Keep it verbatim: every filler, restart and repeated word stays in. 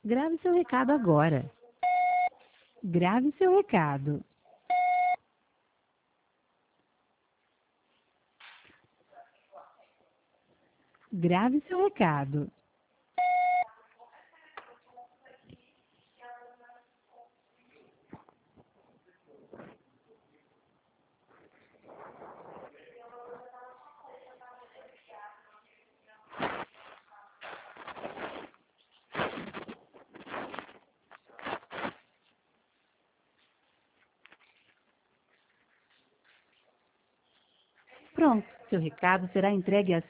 Grave seu recado agora. Grave seu recado. Grave seu recado. Pronto, seu recado será entregue às